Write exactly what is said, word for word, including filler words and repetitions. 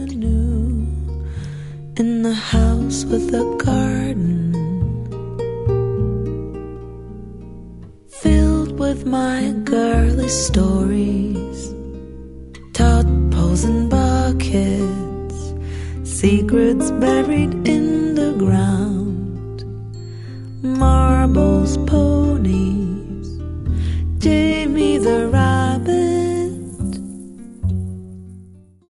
anew in the house with a garden filled with my girly stories, tadpoles and buckets, secrets buried in the ground, marbles, ponies,